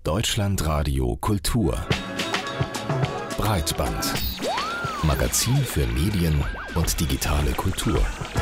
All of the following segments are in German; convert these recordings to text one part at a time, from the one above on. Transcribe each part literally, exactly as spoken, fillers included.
Deutschlandradio Kultur. Breitband. Magazin für Medien und digitale Kultur.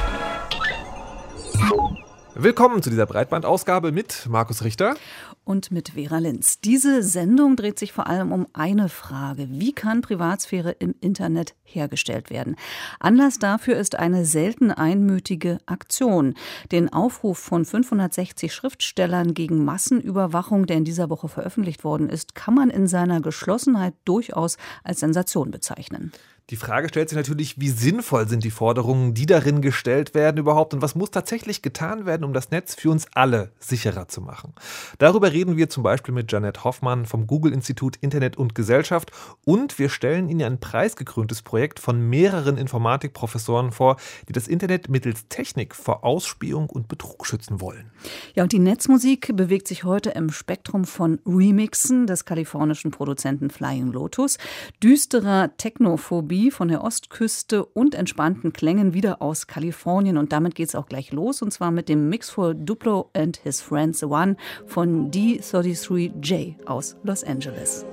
Willkommen zu dieser Breitbandausgabe mit Markus Richter und mit Vera Linz. Diese Sendung dreht sich vor allem um eine Frage: Wie kann Privatsphäre im Internet hergestellt werden? Anlass dafür ist eine selten einmütige Aktion. Den Aufruf von fünfhundertsechzig Schriftstellern gegen Massenüberwachung, der in dieser Woche veröffentlicht worden ist, kann man in seiner Geschlossenheit durchaus als Sensation bezeichnen. Die Frage stellt sich natürlich, wie sinnvoll sind die Forderungen, die darin gestellt werden überhaupt, und was muss tatsächlich getan werden, um das Netz für uns alle sicherer zu machen? Darüber reden wir zum Beispiel mit Jeanette Hoffmann vom Google-Institut Internet und Gesellschaft, und wir stellen Ihnen ein preisgekröntes Projekt von mehreren Informatikprofessoren vor, die das Internet mittels Technik vor Ausspähung und Betrug schützen wollen. Ja, und die Netzmusik bewegt sich heute im Spektrum von Remixen des kalifornischen Produzenten Flying Lotus, düsterer Technophobie von der Ostküste und entspannten Klängen wieder aus Kalifornien. Und damit geht es auch gleich los, und zwar mit dem Mix for Duplo and His Friends One von D dreiunddreißig J aus Los Angeles.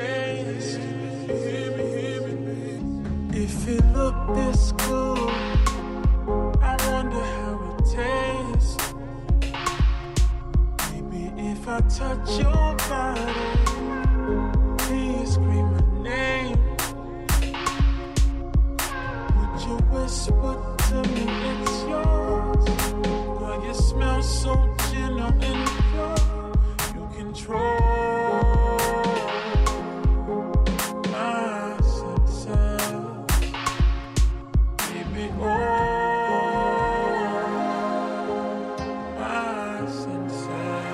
If it looked this good, I wonder how it tastes. Maybe if I touch your body, please scream my name. Would you whisper to me it's yours? Girl, you smell so gentle and pure. You control my senses. Baby, oh, my senses.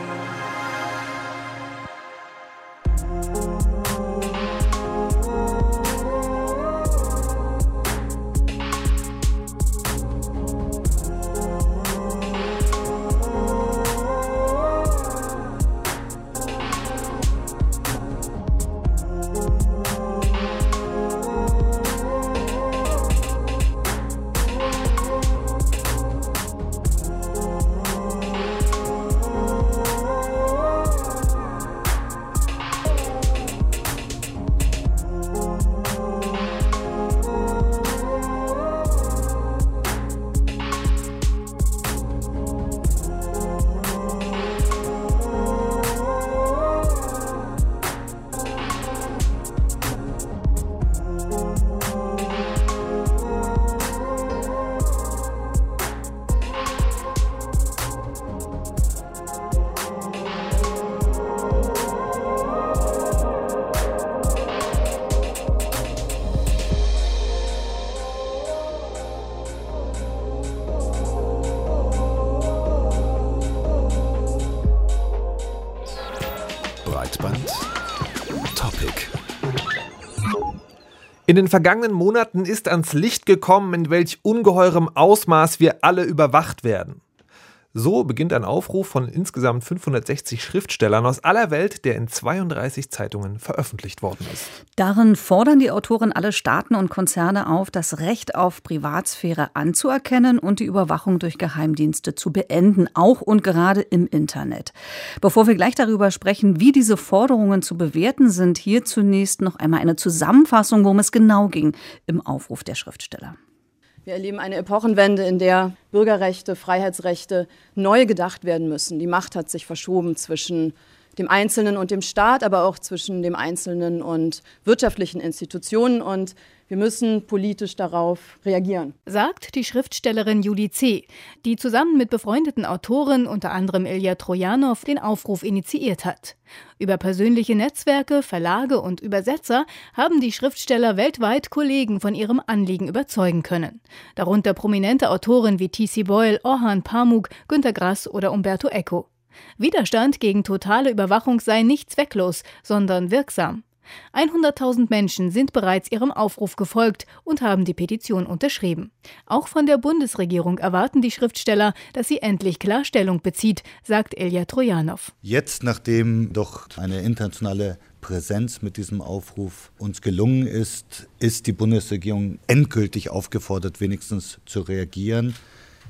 In den vergangenen Monaten ist ans Licht gekommen, in welch ungeheurem Ausmaß wir alle überwacht werden. So beginnt ein Aufruf von insgesamt fünfhundertsechzig Schriftstellern aus aller Welt, der in zweiunddreißig Zeitungen veröffentlicht worden ist. Darin fordern die Autoren alle Staaten und Konzerne auf, das Recht auf Privatsphäre anzuerkennen und die Überwachung durch Geheimdienste zu beenden, auch und gerade im Internet. Bevor wir gleich darüber sprechen, wie diese Forderungen zu bewerten sind, hier zunächst noch einmal eine Zusammenfassung, worum es genau ging im Aufruf der Schriftsteller. Wir erleben eine Epochenwende, in der Bürgerrechte, Freiheitsrechte neu gedacht werden müssen. Die Macht hat sich verschoben zwischen dem Einzelnen und dem Staat, aber auch zwischen dem Einzelnen und wirtschaftlichen Institutionen. Und wir müssen politisch darauf reagieren, sagt die Schriftstellerin Julie C., die zusammen mit befreundeten Autoren, unter anderem Ilja Trojanow, den Aufruf initiiert hat. Über persönliche Netzwerke, Verlage und Übersetzer haben die Schriftsteller weltweit Kollegen von ihrem Anliegen überzeugen können. Darunter prominente Autoren wie T C Boyle, Orhan Pamuk, Günter Grass oder Umberto Eco. Widerstand gegen totale Überwachung sei nicht zwecklos, sondern wirksam. hunderttausend Menschen sind bereits ihrem Aufruf gefolgt und haben die Petition unterschrieben. Auch von der Bundesregierung erwarten die Schriftsteller, dass sie endlich Klarstellung bezieht, sagt Ilja Trojanow. Jetzt, nachdem doch eine internationale Präsenz mit diesem Aufruf uns gelungen ist, ist die Bundesregierung endgültig aufgefordert, wenigstens zu reagieren.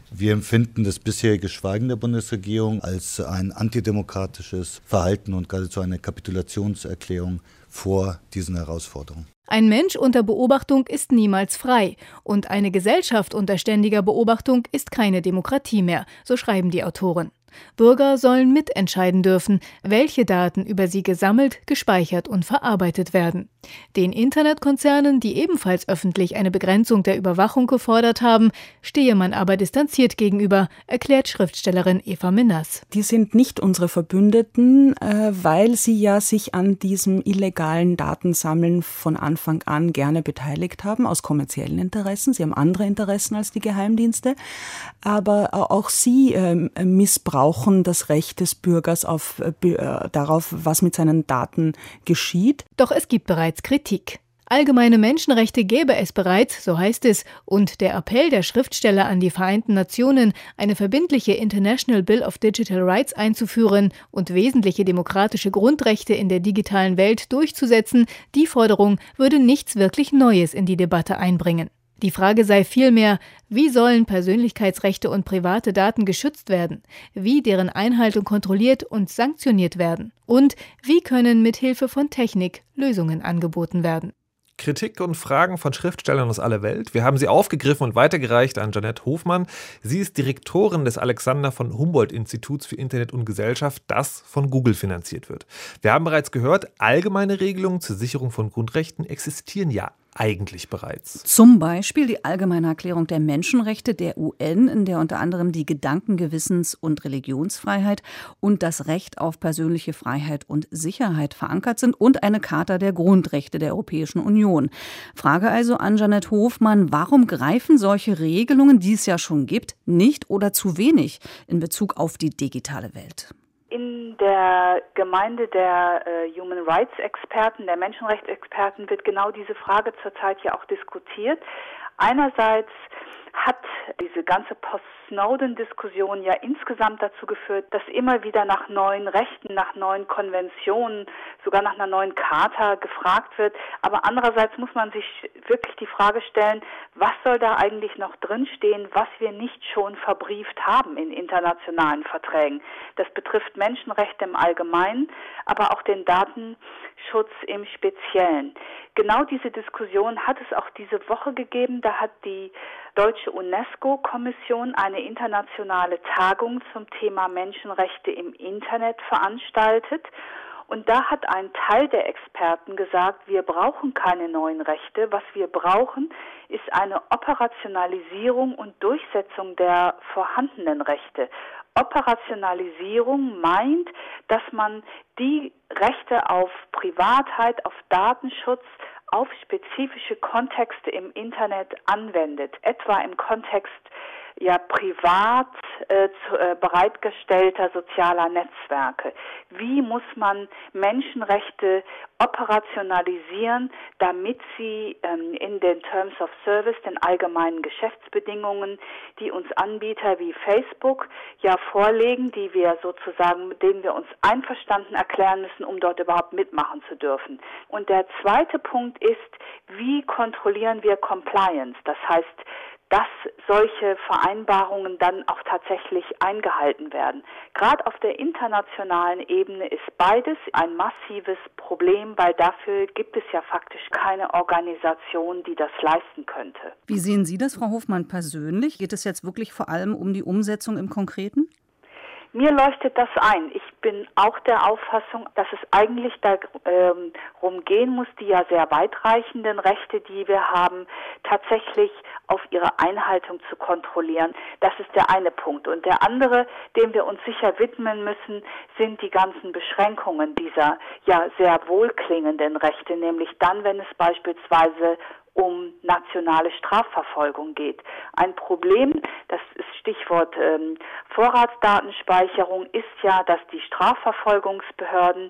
Wir empfinden das bisherige Schweigen der Bundesregierung als ein antidemokratisches Verhalten und geradezu eine Kapitulationserklärung vor diesen Herausforderungen. Ein Mensch unter Beobachtung ist niemals frei und eine Gesellschaft unter ständiger Beobachtung ist keine Demokratie mehr, so schreiben die Autoren. Bürger sollen mitentscheiden dürfen, welche Daten über sie gesammelt, gespeichert und verarbeitet werden. Den Internetkonzernen, die ebenfalls öffentlich eine Begrenzung der Überwachung gefordert haben, stehe man aber distanziert gegenüber, erklärt Schriftstellerin Eva Minners. Die sind nicht unsere Verbündeten, weil sie ja sich an diesem illegalen Datensammeln von Anfang an gerne beteiligt haben, aus kommerziellen Interessen. Sie haben andere Interessen als die Geheimdienste, aber auch sie missbrauchen das Recht des Bürgers auf, äh, darauf, was mit seinen Daten geschieht. Doch es gibt bereits Kritik. Allgemeine Menschenrechte gäbe es bereits, so heißt es, und der Appell der Schriftsteller an die Vereinten Nationen, eine verbindliche International Bill of Digital Rights einzuführen und wesentliche demokratische Grundrechte in der digitalen Welt durchzusetzen, die Forderung würde nichts wirklich Neues in die Debatte einbringen. Die Frage sei vielmehr, wie sollen Persönlichkeitsrechte und private Daten geschützt werden, wie deren Einhaltung kontrolliert und sanktioniert werden und wie können mithilfe von Technik Lösungen angeboten werden. Kritik und Fragen von Schriftstellern aus aller Welt. Wir haben sie aufgegriffen und weitergereicht an Jeanette Hofmann. Sie ist Direktorin des Alexander von Humboldt-Instituts für Internet und Gesellschaft, das von Google finanziert wird. Wir haben bereits gehört, allgemeine Regelungen zur Sicherung von Grundrechten existieren ja eigentlich bereits. Zum Beispiel die Allgemeine Erklärung der Menschenrechte der U N, in der unter anderem die Gedanken-, Gewissens- und Religionsfreiheit und das Recht auf persönliche Freiheit und Sicherheit verankert sind und eine Charta der Grundrechte der Europäischen Union. Frage also an Jeanette Hofmann, warum greifen solche Regelungen, die es ja schon gibt, nicht oder zu wenig in Bezug auf die digitale Welt? In der Gemeinde der äh, Human Rights Experten, der Menschenrechtsexperten wird genau diese Frage zurzeit ja auch diskutiert. Einerseits hat diese ganze Post-Snowden-Diskussion ja insgesamt dazu geführt, dass immer wieder nach neuen Rechten, nach neuen Konventionen, sogar nach einer neuen Charta gefragt wird. Aber andererseits muss man sich wirklich die Frage stellen, was soll da eigentlich noch drinstehen, was wir nicht schon verbrieft haben in internationalen Verträgen. Das betrifft Menschenrechte im Allgemeinen, aber auch den Datenschutz im Speziellen. Genau diese Diskussion hat es auch diese Woche gegeben. Da hat die Deutsche UNESCO-Kommission eine internationale Tagung zum Thema Menschenrechte im Internet veranstaltet. Und da hat ein Teil der Experten gesagt, wir brauchen keine neuen Rechte. Was wir brauchen, ist eine Operationalisierung und Durchsetzung der vorhandenen Rechte. Operationalisierung meint, dass man die Rechte auf Privatheit, auf Datenschutz, auf spezifische Kontexte im Internet anwendet, etwa im Kontext ja privat äh, zu, äh, bereitgestellter sozialer Netzwerke. Wie muss man Menschenrechte operationalisieren, damit sie ähm, in den Terms of Service, den allgemeinen Geschäftsbedingungen, die uns Anbieter wie Facebook ja vorlegen, die wir sozusagen, mit denen wir uns einverstanden erklären müssen, um dort überhaupt mitmachen zu dürfen. Und der zweite Punkt ist, wie kontrollieren wir Compliance? Das heißt, dass solche Vereinbarungen dann auch tatsächlich eingehalten werden. Gerade auf der internationalen Ebene ist beides ein massives Problem, weil dafür gibt es ja faktisch keine Organisation, die das leisten könnte. Wie sehen Sie das, Frau Hofmann, persönlich? Geht es jetzt wirklich vor allem um die Umsetzung im Konkreten? Mir leuchtet das ein. Ich bin auch der Auffassung, dass es eigentlich darum gehen muss, die ja sehr weitreichenden Rechte, die wir haben, tatsächlich auf ihre Einhaltung zu kontrollieren. Das ist der eine Punkt. Und der andere, dem wir uns sicher widmen müssen, sind die ganzen Beschränkungen dieser ja sehr wohlklingenden Rechte, nämlich dann, wenn es beispielsweise um nationale Strafverfolgung geht. Ein Problem, das ist Stichwort ähm, Vorratsdatenspeicherung, ist ja, dass die Strafverfolgungsbehörden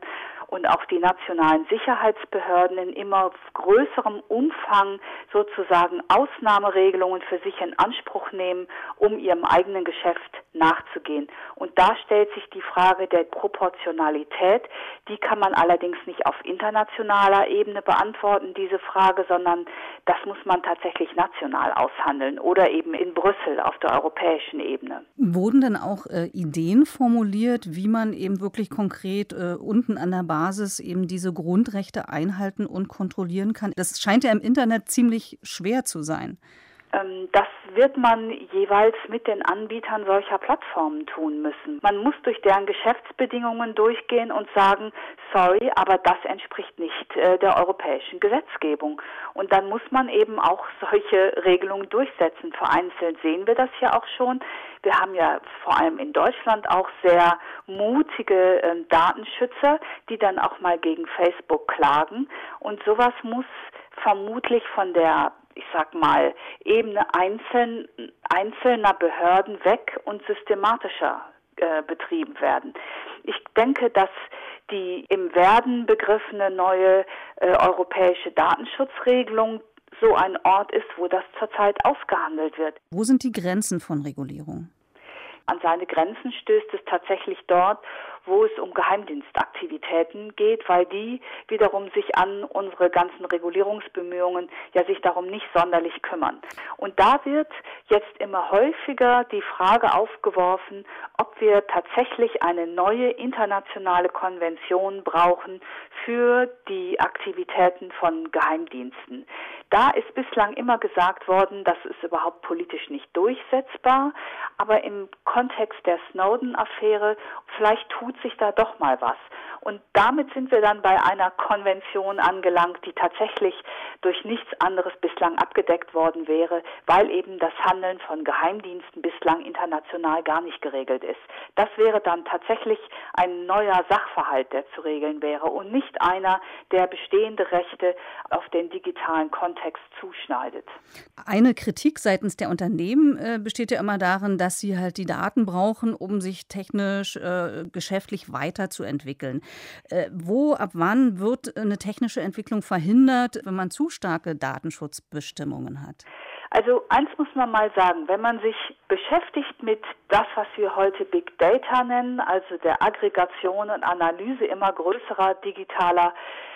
und auch die nationalen Sicherheitsbehörden in immer größerem Umfang sozusagen Ausnahmeregelungen für sich in Anspruch nehmen, um ihrem eigenen Geschäft nachzugehen. Und da stellt sich die Frage der Proportionalität. Die kann man allerdings nicht auf internationaler Ebene beantworten, diese Frage, sondern das muss man tatsächlich national aushandeln oder eben in Brüssel auf der europäischen Ebene. Wurden denn auch äh, Ideen formuliert, wie man eben wirklich konkret äh, unten an der Basis eben diese Grundrechte einhalten und kontrollieren kann? Das scheint ja im Internet ziemlich schwer zu sein. Das wird man jeweils mit den Anbietern solcher Plattformen tun müssen. Man muss durch deren Geschäftsbedingungen durchgehen und sagen, sorry, aber das entspricht nicht äh, der europäischen Gesetzgebung. Und dann muss man eben auch solche Regelungen durchsetzen. Vereinzelt sehen wir das ja auch schon. Wir haben ja vor allem in Deutschland auch sehr mutige äh, Datenschützer, die dann auch mal gegen Facebook klagen. Und sowas muss vermutlich von der ich sag mal, Ebene einzeln, einzelner Behörden weg und systematischer äh, betrieben werden. Ich denke, dass die im Werden begriffene neue äh, europäische Datenschutzregelung so ein Ort ist, wo das zurzeit ausgehandelt wird. Wo sind die Grenzen von Regulierung? An seine Grenzen stößt es tatsächlich dort, wo es um Geheimdienstaktivitäten geht, weil die wiederum sich an unsere ganzen Regulierungsbemühungen ja sich darum nicht sonderlich kümmern. Und da wird jetzt immer häufiger die Frage aufgeworfen, ob wir tatsächlich eine neue internationale Konvention brauchen für die Aktivitäten von Geheimdiensten. Da ist bislang immer gesagt worden, das ist überhaupt politisch nicht durchsetzbar, aber im Kontext der Snowden-Affäre vielleicht tut sich da doch mal was. Und damit sind wir dann bei einer Konvention angelangt, die tatsächlich durch nichts anderes bislang abgedeckt worden wäre, weil eben das Handeln von Geheimdiensten bislang international gar nicht geregelt ist. Das wäre dann tatsächlich ein neuer Sachverhalt, der zu regeln wäre und nicht einer, der bestehende Rechte auf den digitalen Kontext zuschneidet. Eine Kritik seitens der Unternehmen äh, besteht ja immer darin, dass sie halt die Daten brauchen, um sich technisch, äh, geschäftlich weiterzuentwickeln. Äh, wo, ab wann wird eine technische Entwicklung verhindert, wenn man zu starke Datenschutzbestimmungen hat? Also eins muss man mal sagen, wenn man sich beschäftigt mit das, was wir heute Big Data nennen, also der Aggregation und Analyse immer größerer digitaler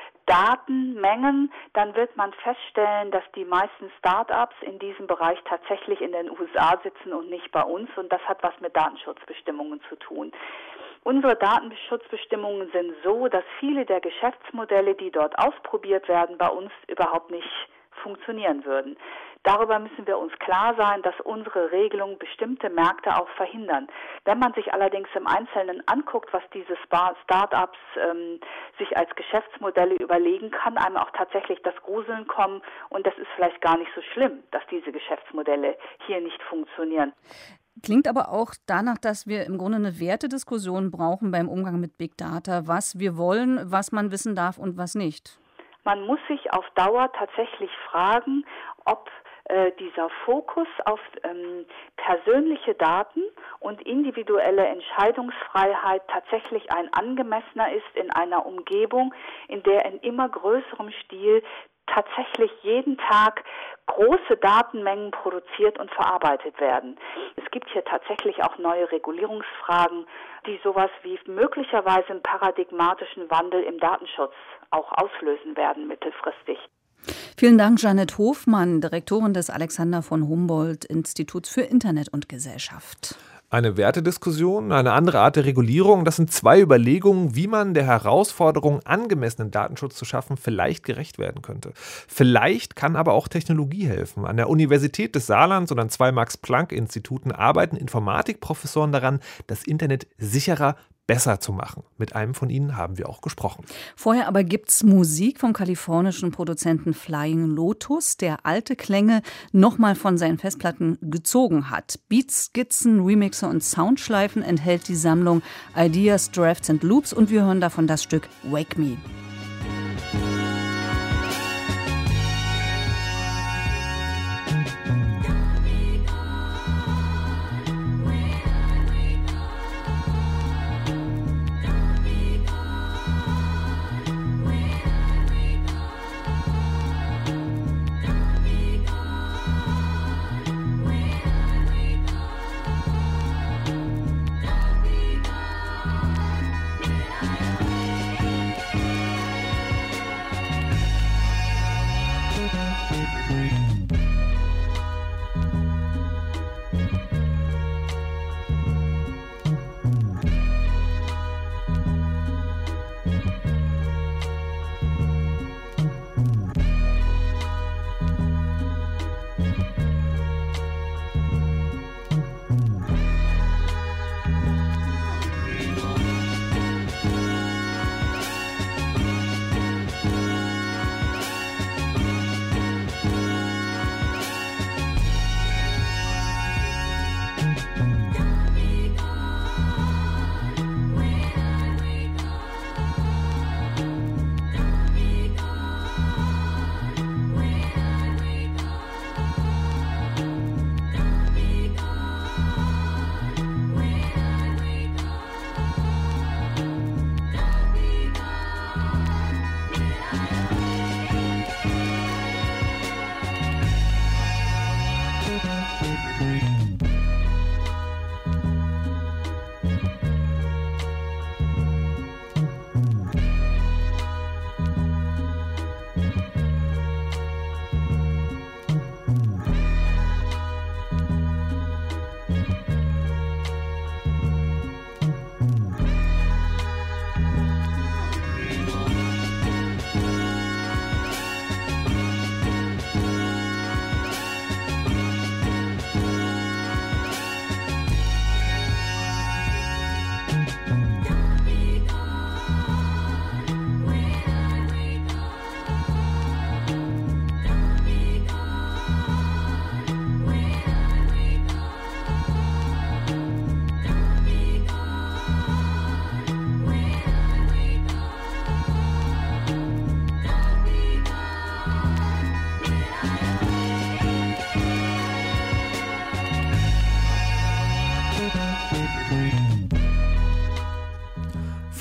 Datenmengen, dann wird man feststellen, dass die meisten Start-ups in diesem Bereich tatsächlich in den U S A sitzen und nicht bei uns, und das hat was mit Datenschutzbestimmungen zu tun. Unsere Datenschutzbestimmungen sind so, dass viele der Geschäftsmodelle, die dort ausprobiert werden, bei uns überhaupt nicht funktionieren würden. Darüber müssen wir uns klar sein, dass unsere Regelungen bestimmte Märkte auch verhindern. Wenn man sich allerdings im Einzelnen anguckt, was diese Start-ups ähm, sich als Geschäftsmodelle überlegen, kann einem auch tatsächlich das Gruseln kommen, und das ist vielleicht gar nicht so schlimm, dass diese Geschäftsmodelle hier nicht funktionieren. Klingt aber auch danach, dass wir im Grunde eine Wertediskussion brauchen beim Umgang mit Big Data, was wir wollen, was man wissen darf und was nicht. Man muss sich auf Dauer tatsächlich fragen, ob äh, dieser Fokus auf ähm, persönliche Daten und individuelle Entscheidungsfreiheit tatsächlich ein angemessener ist in einer Umgebung, in der in immer größerem Stil tatsächlich jeden Tag große Datenmengen produziert und verarbeitet werden. Es gibt hier tatsächlich auch neue Regulierungsfragen, die sowas wie möglicherweise einen paradigmatischen Wandel im Datenschutz auch auslösen werden mittelfristig. Vielen Dank, Jeanette Hofmann, Direktorin des Alexander von Humboldt Instituts für Internet und Gesellschaft. Eine Wertediskussion, eine andere Art der Regulierung, das sind zwei Überlegungen, wie man der Herausforderung, angemessenen Datenschutz zu schaffen, vielleicht gerecht werden könnte. Vielleicht kann aber auch Technologie helfen. An der Universität des Saarlands und an zwei Max-Planck-Instituten arbeiten Informatikprofessoren daran, das Internet sicherer, besser zu machen. Mit einem von ihnen haben wir auch gesprochen. Vorher aber gibt's Musik vom kalifornischen Produzenten Flying Lotus, der alte Klänge nochmal von seinen Festplatten gezogen hat. Beats, Skizzen, Remixe und Soundschleifen enthält die Sammlung Ideas, Drafts and Loops, und wir hören davon das Stück Wake Me.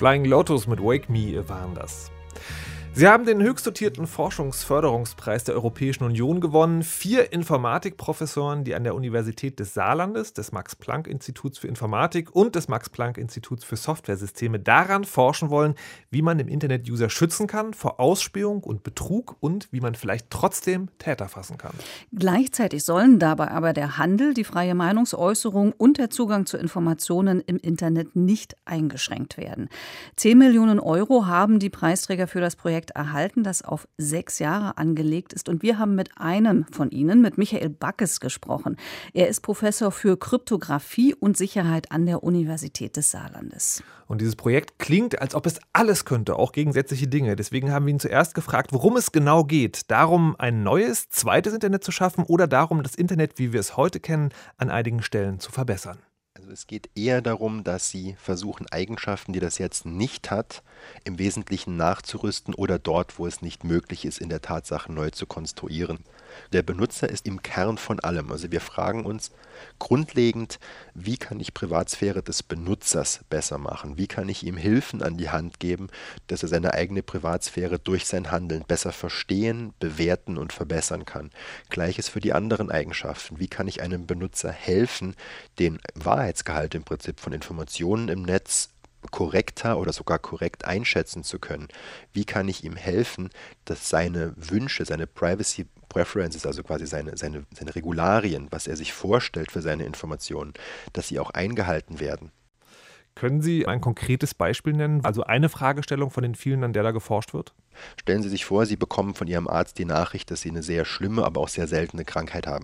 Flying Lotus mit Wake Me waren das. Sie haben den höchst dotierten Forschungsförderungspreis der Europäischen Union gewonnen. Vier Informatikprofessoren, die an der Universität des Saarlandes, des Max-Planck-Instituts für Informatik und des Max-Planck-Instituts für Softwaresysteme daran forschen wollen, wie man im Internet User schützen kann vor Ausspähung und Betrug und wie man vielleicht trotzdem Täter fassen kann. Gleichzeitig sollen dabei aber der Handel, die freie Meinungsäußerung und der Zugang zu Informationen im Internet nicht eingeschränkt werden. Zehn Millionen Euro haben die Preisträger für das Projekt erhalten, das auf sechs Jahre angelegt ist. Und wir haben mit einem von ihnen, mit Michael Backes, gesprochen. Er ist Professor für Kryptographie und Sicherheit an der Universität des Saarlandes. Und dieses Projekt klingt, als ob es alles könnte, auch gegensätzliche Dinge. Deswegen haben wir ihn zuerst gefragt, worum es genau geht. Darum, ein neues, zweites Internet zu schaffen oder darum, das Internet, wie wir es heute kennen, an einigen Stellen zu verbessern. Also es geht eher darum, dass sie versuchen, Eigenschaften, die das jetzt nicht hat, im Wesentlichen nachzurüsten oder dort, wo es nicht möglich ist, in der Tatsache neu zu konstruieren. Der Benutzer ist im Kern von allem. Also wir fragen uns grundlegend, wie kann ich Privatsphäre des Benutzers besser machen? Wie kann ich ihm Hilfen an die Hand geben, dass er seine eigene Privatsphäre durch sein Handeln besser verstehen, bewerten und verbessern kann? Gleiches für die anderen Eigenschaften. Wie kann ich einem Benutzer helfen, den Wahrheitsgehalt im Prinzip von Informationen im Netz korrekter oder sogar korrekt einschätzen zu können? Wie kann ich ihm helfen, dass seine Wünsche, seine Privacy Preferences, also quasi seine, seine, seine Regularien, was er sich vorstellt für seine Informationen, dass sie auch eingehalten werden? Können Sie ein konkretes Beispiel nennen, also eine Fragestellung von den vielen, an der da geforscht wird? Stellen Sie sich vor, Sie bekommen von Ihrem Arzt die Nachricht, dass Sie eine sehr schlimme, aber auch sehr seltene Krankheit haben.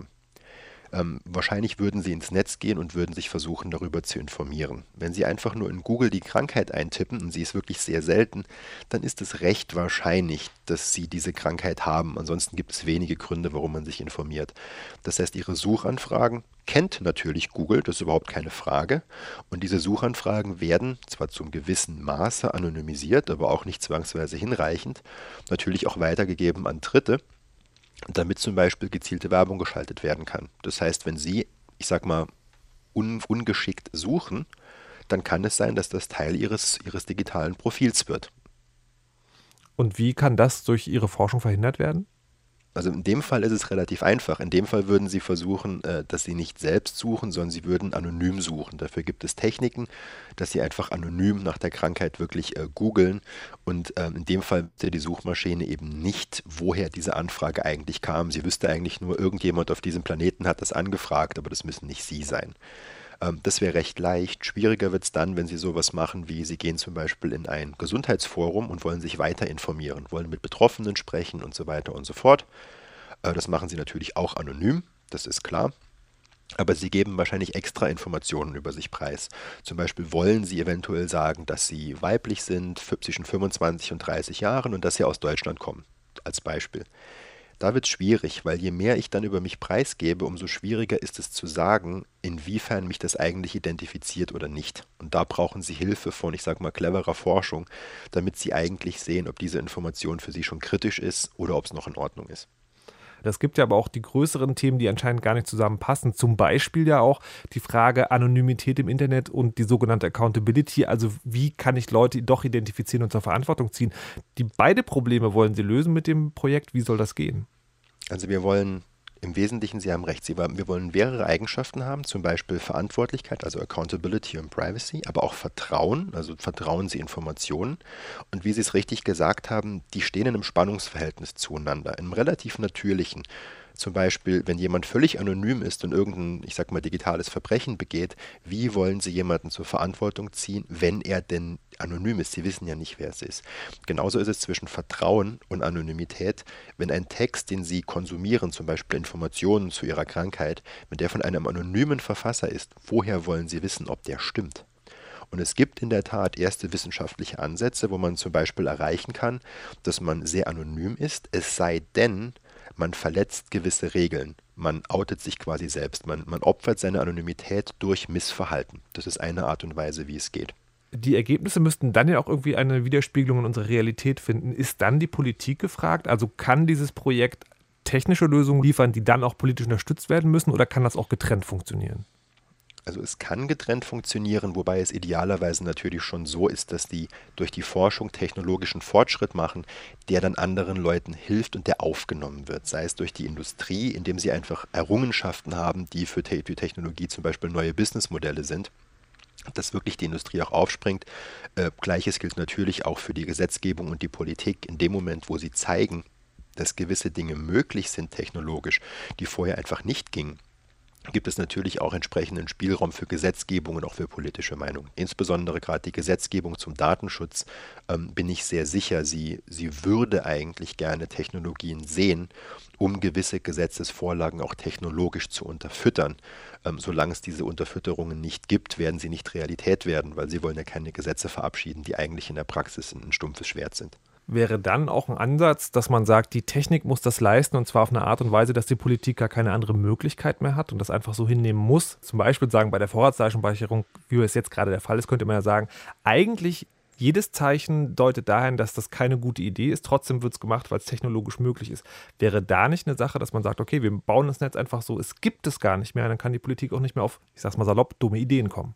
Ähm, wahrscheinlich würden Sie ins Netz gehen und würden sich versuchen, darüber zu informieren. Wenn Sie einfach nur in Google die Krankheit eintippen und sie ist wirklich sehr selten, dann ist es recht wahrscheinlich, dass Sie diese Krankheit haben. Ansonsten gibt es wenige Gründe, warum man sich informiert. Das heißt, Ihre Suchanfragen kennt natürlich Google, das ist überhaupt keine Frage. Und diese Suchanfragen werden zwar zum gewissen Maße anonymisiert, aber auch nicht zwangsweise hinreichend, natürlich auch weitergegeben an Dritte, damit zum Beispiel gezielte Werbung geschaltet werden kann. Das heißt, wenn Sie, ich sag mal, un, ungeschickt suchen, dann kann es sein, dass das Teil Ihres, Ihres digitalen Profils wird. Und wie kann das durch Ihre Forschung verhindert werden? Also in dem Fall ist es relativ einfach. In dem Fall würden Sie versuchen, dass Sie nicht selbst suchen, sondern Sie würden anonym suchen. Dafür gibt es Techniken, dass Sie einfach anonym nach der Krankheit wirklich äh, googeln. Und ähm, in dem Fall wüsste die Suchmaschine eben nicht, woher diese Anfrage eigentlich kam. Sie wüsste eigentlich nur, irgendjemand auf diesem Planeten hat das angefragt, aber das müssen nicht Sie sein. Das wäre recht leicht. Schwieriger wird es dann, wenn Sie sowas machen, wie Sie gehen zum Beispiel in ein Gesundheitsforum und wollen sich weiter informieren, wollen mit Betroffenen sprechen und so weiter und so fort. Das machen Sie natürlich auch anonym, das ist klar. Aber Sie geben wahrscheinlich extra Informationen über sich preis. Zum Beispiel wollen Sie eventuell sagen, dass Sie weiblich sind, zwischen fünfundzwanzig und dreißig Jahren und dass Sie aus Deutschland kommen, als Beispiel. Da wird es schwierig, weil je mehr ich dann über mich preisgebe, umso schwieriger ist es zu sagen, inwiefern mich das eigentlich identifiziert oder nicht. Und da brauchen Sie Hilfe von, ich sage mal, cleverer Forschung, damit Sie eigentlich sehen, ob diese Information für Sie schon kritisch ist oder ob es noch in Ordnung ist. Es gibt ja aber auch die größeren Themen, die anscheinend gar nicht zusammenpassen. Zum Beispiel ja auch die Frage Anonymität im Internet und die sogenannte Accountability. Also wie kann ich Leute doch identifizieren und zur Verantwortung ziehen? Die beide Probleme wollen Sie lösen mit dem Projekt. Wie soll das gehen? Also wir wollen im Wesentlichen, Sie haben recht, Sie, wir wollen mehrere Eigenschaften haben, zum Beispiel Verantwortlichkeit, also Accountability und Privacy, aber auch Vertrauen, also vertrauen Sie Informationen. Und wie Sie es richtig gesagt haben, die stehen in einem Spannungsverhältnis zueinander, in einem relativ natürlichen. Zum Beispiel, wenn jemand völlig anonym ist und irgendein, ich sag mal, digitales Verbrechen begeht, wie wollen Sie jemanden zur Verantwortung ziehen, wenn er denn anonym ist? Sie wissen ja nicht, wer es ist. Genauso ist es zwischen Vertrauen und Anonymität. Wenn ein Text, den Sie konsumieren, zum Beispiel Informationen zu Ihrer Krankheit, wenn der von einem anonymen Verfasser ist, woher wollen Sie wissen, ob der stimmt? Und es gibt in der Tat erste wissenschaftliche Ansätze, wo man zum Beispiel erreichen kann, dass man sehr anonym ist, es sei denn, man verletzt gewisse Regeln. Man outet sich quasi selbst. Man, man opfert seine Anonymität durch Missverhalten. Das ist eine Art und Weise, wie es geht. Die Ergebnisse müssten dann ja auch irgendwie eine Widerspiegelung in unserer Realität finden. Ist dann die Politik gefragt? Also kann dieses Projekt technische Lösungen liefern, die dann auch politisch unterstützt werden müssen? Oder kann das auch getrennt funktionieren? Also es kann getrennt funktionieren, wobei es idealerweise natürlich schon so ist, dass die durch die Forschung technologischen Fortschritt machen, der dann anderen Leuten hilft und der aufgenommen wird. Sei es durch die Industrie, indem sie einfach Errungenschaften haben, die für die Technologie zum Beispiel neue Businessmodelle sind, dass wirklich die Industrie auch aufspringt. Äh, Gleiches gilt natürlich auch für die Gesetzgebung und die Politik. In dem Moment, wo sie zeigen, dass gewisse Dinge möglich sind technologisch, die vorher einfach nicht gingen, gibt es natürlich auch entsprechenden Spielraum für Gesetzgebung und auch für politische Meinungen. Insbesondere gerade die Gesetzgebung zum Datenschutz, ähm, bin ich sehr sicher, sie, sie würde eigentlich gerne Technologien sehen, um gewisse Gesetzesvorlagen auch technologisch zu unterfüttern. Ähm, solange es diese Unterfütterungen nicht gibt, werden sie nicht Realität werden, weil sie wollen ja keine Gesetze verabschieden, die eigentlich in der Praxis ein stumpfes Schwert sind. Wäre dann auch ein Ansatz, dass man sagt, die Technik muss das leisten und zwar auf eine Art und Weise, dass die Politik gar keine andere Möglichkeit mehr hat und das einfach so hinnehmen muss. Zum Beispiel sagen, bei der Vorratsdatenspeicherung, wie es jetzt gerade der Fall ist, könnte man ja sagen, eigentlich jedes Zeichen deutet dahin, dass das keine gute Idee ist. Trotzdem wird es gemacht, weil es technologisch möglich ist. Wäre da nicht eine Sache, dass man sagt, okay, wir bauen das Netz einfach so, es gibt es gar nicht mehr, dann kann die Politik auch nicht mehr auf, ich sag's mal salopp, dumme Ideen kommen.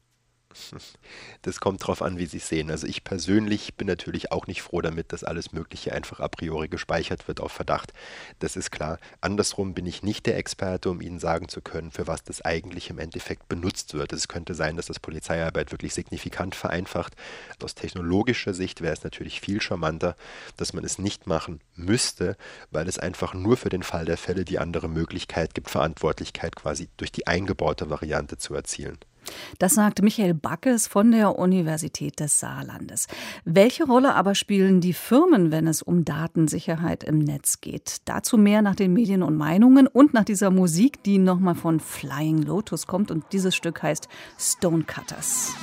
Das kommt drauf an, wie Sie es sehen. Also ich persönlich bin natürlich auch nicht froh damit, dass alles Mögliche einfach a priori gespeichert wird auf Verdacht. Das ist klar. Andersrum bin ich nicht der Experte, um Ihnen sagen zu können, für was das eigentlich im Endeffekt benutzt wird. Es könnte sein, dass das Polizeiarbeit wirklich signifikant vereinfacht. Aus technologischer Sicht wäre es natürlich viel charmanter, dass man es nicht machen müsste, weil es einfach nur für den Fall der Fälle die andere Möglichkeit gibt, Verantwortlichkeit quasi durch die eingebaute Variante zu erzielen. Das sagt Michael Backes von der Universität des Saarlandes. Welche Rolle aber spielen die Firmen, wenn es um Datensicherheit im Netz geht? Dazu mehr nach den Medien und Meinungen und nach dieser Musik, die nochmal von Flying Lotus kommt. Und dieses Stück heißt Stonecutters.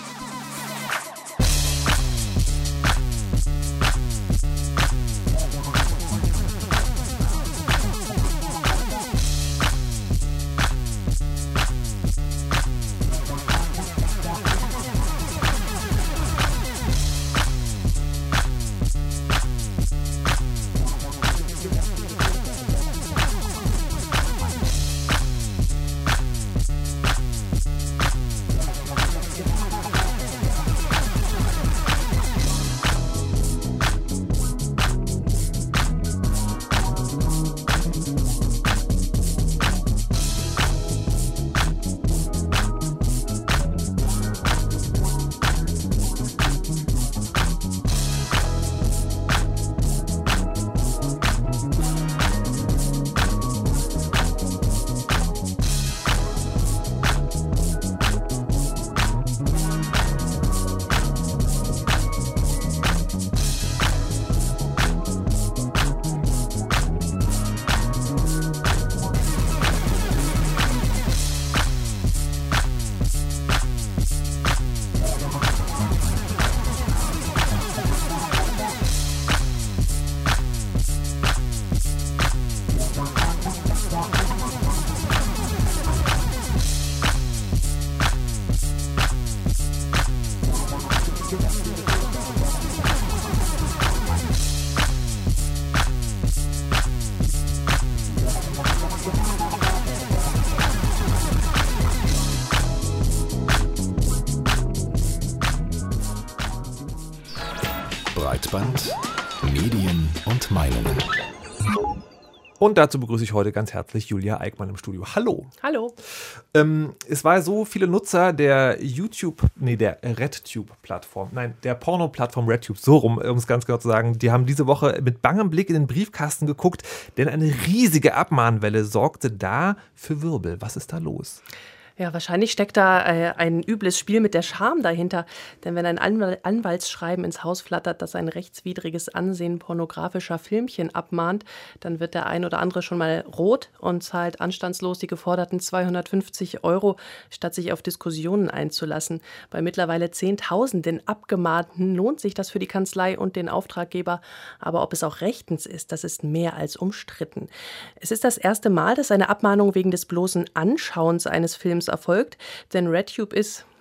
Breitband, Medien und Meinungen. Und dazu begrüße ich heute ganz herzlich Julia Eickmann im Studio. Hallo. Hallo. Ähm, es war so, viele Nutzer der YouTube, nee, der RedTube-Plattform, nein, der Porno-Plattform RedTube, so rum, um es ganz genau zu sagen, die haben diese Woche mit bangem Blick in den Briefkasten geguckt, denn eine riesige Abmahnwelle sorgte da für Wirbel. Was ist da los? Ja, wahrscheinlich steckt da äh, ein übles Spiel mit der Scham dahinter. Denn wenn ein Anwal- Anwaltsschreiben ins Haus flattert, das ein rechtswidriges Ansehen pornografischer Filmchen abmahnt, dann wird der ein oder andere schon mal rot und zahlt anstandslos die geforderten zweihundertfünfzig Euro, statt sich auf Diskussionen einzulassen. Bei mittlerweile Zehntausenden Abgemahnten lohnt sich das für die Kanzlei und den Auftraggeber. Aber ob es auch rechtens ist, das ist mehr als umstritten. Es ist das erste Mal, dass eine Abmahnung wegen des bloßen Anschauens eines Films erfolgt, denn RedTube ist,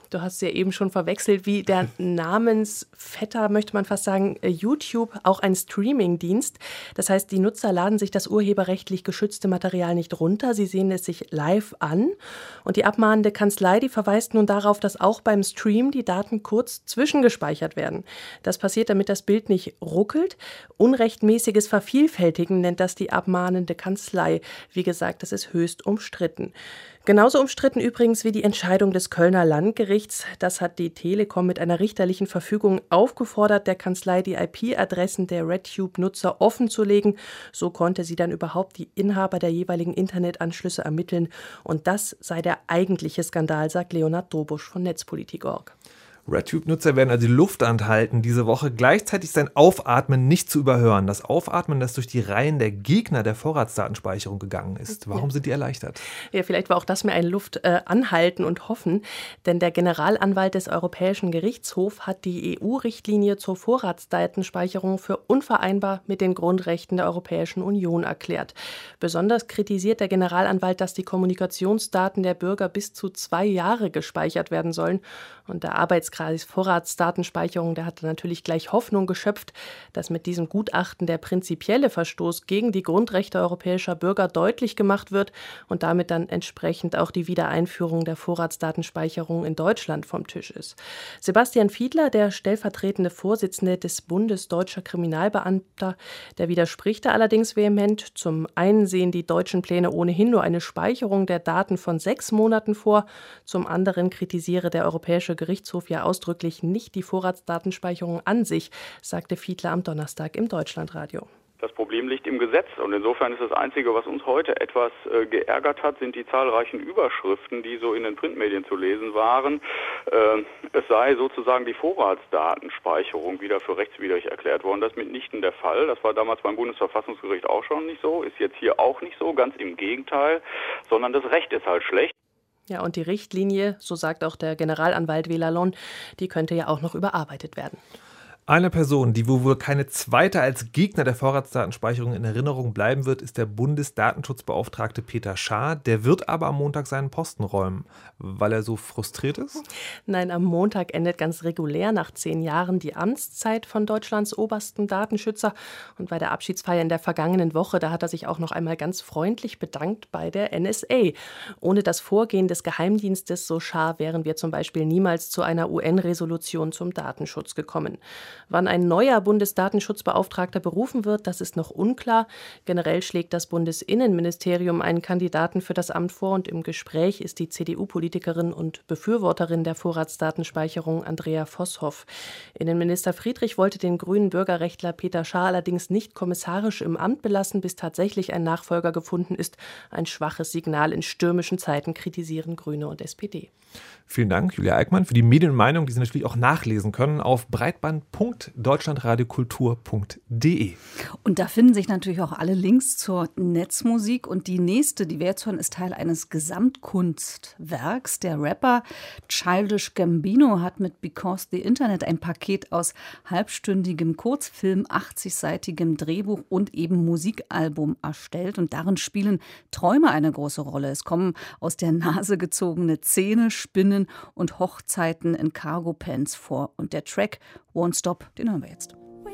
Du hast ja eben schon verwechselt, wie der Namensvetter, möchte man fast sagen, YouTube, auch ein Streamingdienst. Das heißt, die Nutzer laden sich das urheberrechtlich geschützte Material nicht runter, sie sehen es sich live an. Und die abmahnende Kanzlei, die verweist nun darauf, dass auch beim Stream die Daten kurz zwischengespeichert werden. Das passiert, damit das Bild nicht ruckelt. Unrechtmäßiges Vervielfältigen nennt das die abmahnende Kanzlei. Wie gesagt, das ist höchst umstritten. Genauso umstritten übrigens wie die Entscheidung des Kölner Landgerichts. Das hat die Telekom mit einer richterlichen Verfügung aufgefordert, der Kanzlei die I P-Adressen der RedTube-Nutzer offenzulegen. So konnte sie dann überhaupt die Inhaber der jeweiligen Internetanschlüsse ermitteln. Und das sei der eigentliche Skandal, sagt Leonhard Dobusch von Netzpolitik punkt org. RedTube-Nutzer werden also die Luft anhalten, diese Woche gleichzeitig sein Aufatmen nicht zu überhören. Das Aufatmen, das durch die Reihen der Gegner der Vorratsdatenspeicherung gegangen ist. Warum sind die erleichtert? Ja, vielleicht war auch das mir ein Luft äh, anhalten und hoffen, denn der Generalanwalt des Europäischen Gerichtshofs hat die E U-Richtlinie zur Vorratsdatenspeicherung für unvereinbar mit den Grundrechten der Europäischen Union erklärt. Besonders kritisiert der Generalanwalt, dass die Kommunikationsdaten der Bürger bis zu zwei Jahre gespeichert werden sollen. Und der Arbeitskreis Vorratsdatenspeicherung, der hatte natürlich gleich Hoffnung geschöpft, dass mit diesem Gutachten der prinzipielle Verstoß gegen die Grundrechte europäischer Bürger deutlich gemacht wird und damit dann entsprechend auch die Wiedereinführung der Vorratsdatenspeicherung in Deutschland vom Tisch ist. Sebastian Fiedler, der stellvertretende Vorsitzende des Bundes Deutscher Kriminalbeamter, der widerspricht da allerdings vehement. Zum einen sehen die deutschen Pläne ohnehin nur eine Speicherung der Daten von sechs Monaten vor, zum anderen kritisiere der Europäische Gerichtshof ja ausdrücklich nicht die Vorratsdatenspeicherung an sich, sagte Fiedler am Donnerstag im Deutschlandradio. Das Problem liegt im Gesetz und insofern ist das Einzige, was uns heute etwas äh, geärgert hat, sind die zahlreichen Überschriften, die so in den Printmedien zu lesen waren. Äh, es sei sozusagen die Vorratsdatenspeicherung wieder für rechtswidrig erklärt worden. Das ist mitnichten der Fall. Das war damals beim Bundesverfassungsgericht auch schon nicht so, ist jetzt hier auch nicht so, ganz im Gegenteil, sondern das Recht ist halt schlecht. Ja, und die Richtlinie, so sagt auch der Generalanwalt Velalon, die könnte ja auch noch überarbeitet werden. Eine Person, die wohl keine zweite als Gegner der Vorratsdatenspeicherung in Erinnerung bleiben wird, ist der Bundesdatenschutzbeauftragte Peter Schaar. Der wird aber am Montag seinen Posten räumen, weil er so frustriert ist? Nein, am Montag endet ganz regulär nach zehn Jahren die Amtszeit von Deutschlands obersten Datenschützer. Und bei der Abschiedsfeier in der vergangenen Woche, da hat er sich auch noch einmal ganz freundlich bedankt bei der N S A. Ohne das Vorgehen des Geheimdienstes, so Schaar, wären wir zum Beispiel niemals zu einer U N-Resolution zum Datenschutz gekommen. Wann ein neuer Bundesdatenschutzbeauftragter berufen wird, das ist noch unklar. Generell schlägt das Bundesinnenministerium einen Kandidaten für das Amt vor und im Gespräch ist die C D U-Politikerin und Befürworterin der Vorratsdatenspeicherung Andrea Voßhoff. Innenminister Friedrich wollte den grünen Bürgerrechtler Peter Schaar allerdings nicht kommissarisch im Amt belassen, bis tatsächlich ein Nachfolger gefunden ist. Ein schwaches Signal in stürmischen Zeiten, kritisieren Grüne und S P D. Vielen Dank, Julia Eickmann, für die Medienmeinung, die Sie natürlich auch nachlesen können auf breitband punkt deutschlandradiokultur punkt de. Und da finden sich natürlich auch alle Links zur Netzmusik. Und die nächste, die wir jetzt hören, ist Teil eines Gesamtkunstwerks. Der Rapper Childish Gambino hat mit Because the Internet ein Paket aus halbstündigem Kurzfilm, achtzigseitigem Drehbuch und eben Musikalbum erstellt. Und darin spielen Träume eine große Rolle. Es kommen aus der Nase gezogene Zähne, Spinnen und Hochzeiten in Cargo-Pants vor. Und der Track Won't Stop, den hören wir jetzt.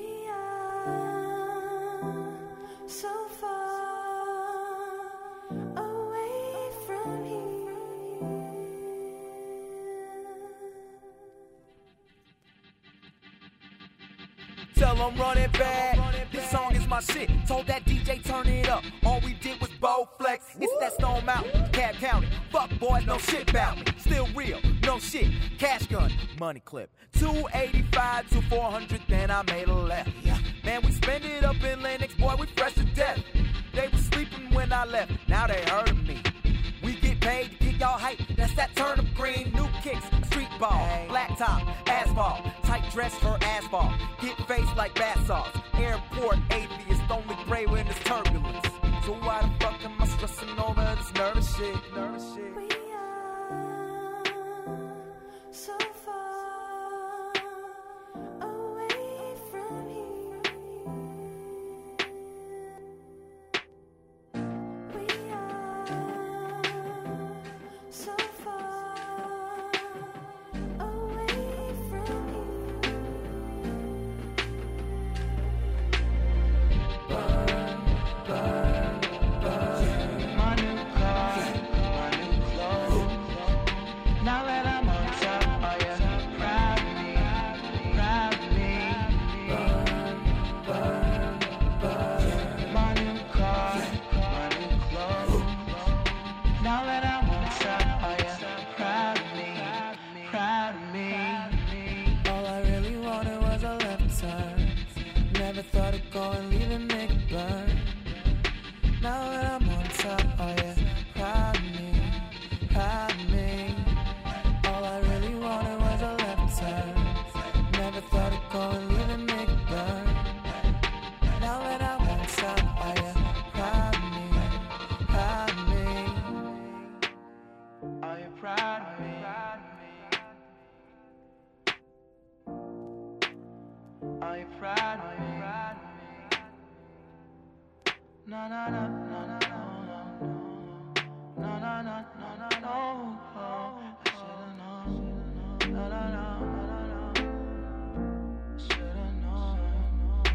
Tell I'm running back. This song is my shit. Told that D J turn it up. All we did was bow flex. It's that Stone Mountain, Cab County. Fuck boys, no shit about me. Still real, no shit. Cash gun, money clip. two eighty-five to four hundred, then I made a left. Man, we spend it up in Lennox, boy, we fresh to death. They was sleeping when I left, now they heard of me. We get paid to get y'all hype. That's that turnip green, new kicks, street ball, black top, asphalt, tight dress for asphalt. Get faced like bath salts. Airport atheist, only pray when there's turbulence. So why the fuck am I stressing over this nervous shit? Nervous shit. We are so far away from here. We are so far Na na na na na no no no no no no no oh, I should've known na na na na na should've known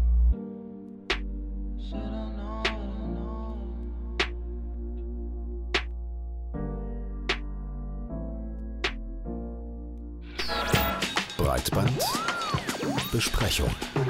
should've known Breitbandbesprechung.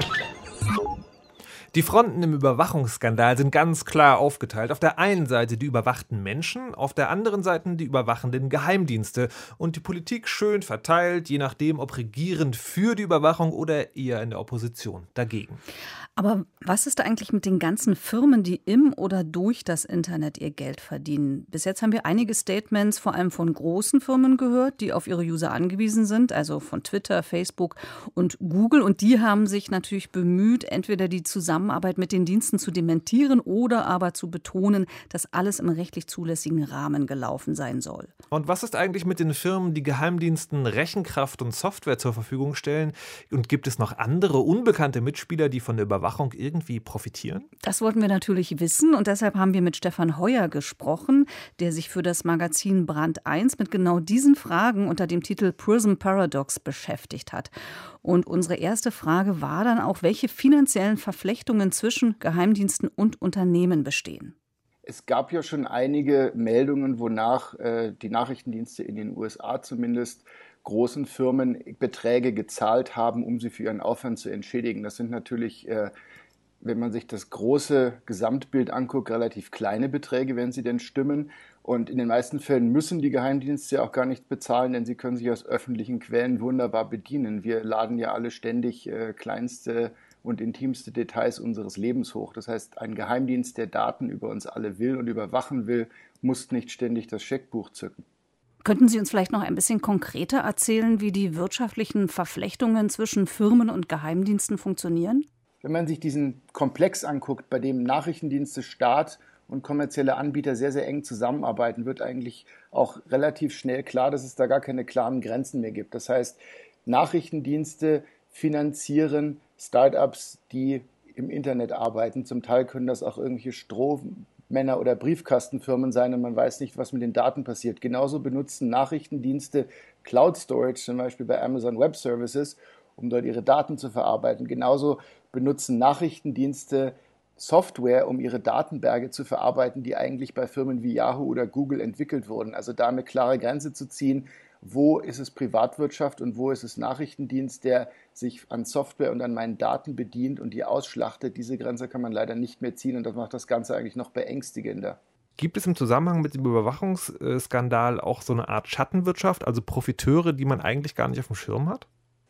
Die Fronten im Überwachungsskandal sind ganz klar aufgeteilt. Auf der einen Seite die überwachten Menschen, auf der anderen Seite die überwachenden Geheimdienste. Und die Politik schön verteilt, je nachdem, ob regierend für die Überwachung oder eher in der Opposition dagegen. Aber was ist eigentlich mit den ganzen Firmen, die im oder durch das Internet ihr Geld verdienen? Bis jetzt haben wir einige Statements vor allem von großen Firmen gehört, die auf ihre User angewiesen sind, also von Twitter, Facebook und Google. Und die haben sich natürlich bemüht, entweder die Zusammenarbeit mit den Diensten zu dementieren oder aber zu betonen, dass alles im rechtlich zulässigen Rahmen gelaufen sein soll. Und was ist eigentlich mit den Firmen, die Geheimdiensten Rechenkraft und Software zur Verfügung stellen? Und gibt es noch andere unbekannte Mitspieler, die von der Überwachung irgendwie profitieren? Das wollten wir natürlich wissen und deshalb haben wir mit Stefan Heuer gesprochen, der sich für das Magazin Brand eins mit genau diesen Fragen unter dem Titel Prism Paradox beschäftigt hat. Und unsere erste Frage war dann auch, welche finanziellen Verflechtungen zwischen Geheimdiensten und Unternehmen bestehen. Es gab ja schon einige Meldungen, wonach äh, die Nachrichtendienste in den U S A zumindest großen Firmen Beträge gezahlt haben, um sie für ihren Aufwand zu entschädigen. Das sind natürlich, äh, wenn man sich das große Gesamtbild anguckt, relativ kleine Beträge, wenn sie denn stimmen. Und in den meisten Fällen müssen die Geheimdienste ja auch gar nicht bezahlen, denn sie können sich aus öffentlichen Quellen wunderbar bedienen. Wir laden ja alle ständig äh, kleinste und intimste Details unseres Lebens hoch. Das heißt, ein Geheimdienst, der Daten über uns alle will und überwachen will, muss nicht ständig das Scheckbuch zücken. Könnten Sie uns vielleicht noch ein bisschen konkreter erzählen, wie die wirtschaftlichen Verflechtungen zwischen Firmen und Geheimdiensten funktionieren? Wenn man sich diesen Komplex anguckt, bei dem Nachrichtendienste, Staat und kommerzielle Anbieter sehr, sehr eng zusammenarbeiten, wird eigentlich auch relativ schnell klar, dass es da gar keine klaren Grenzen mehr gibt. Das heißt, Nachrichtendienste finanzieren Startups, die im Internet arbeiten. Zum Teil können das auch irgendwelche Strohmänner oder Briefkastenfirmen sein und man weiß nicht, was mit den Daten passiert. Genauso benutzen Nachrichtendienste Cloud Storage, zum Beispiel bei Amazon Web Services, um dort ihre Daten zu verarbeiten. Genauso benutzen Nachrichtendienste Software, um ihre Datenberge zu verarbeiten, die eigentlich bei Firmen wie Yahoo oder Google entwickelt wurden. Also da eine klare Grenze zu ziehen, wo ist es Privatwirtschaft und wo ist es Nachrichtendienst, der sich an Software und an meinen Daten bedient und die ausschlachtet. Diese Grenze kann man leider nicht mehr ziehen und das macht das Ganze eigentlich noch beängstigender. Gibt es im Zusammenhang mit dem Überwachungsskandal auch so eine Art Schattenwirtschaft, also Profiteure, die man eigentlich gar nicht auf dem Schirm hat?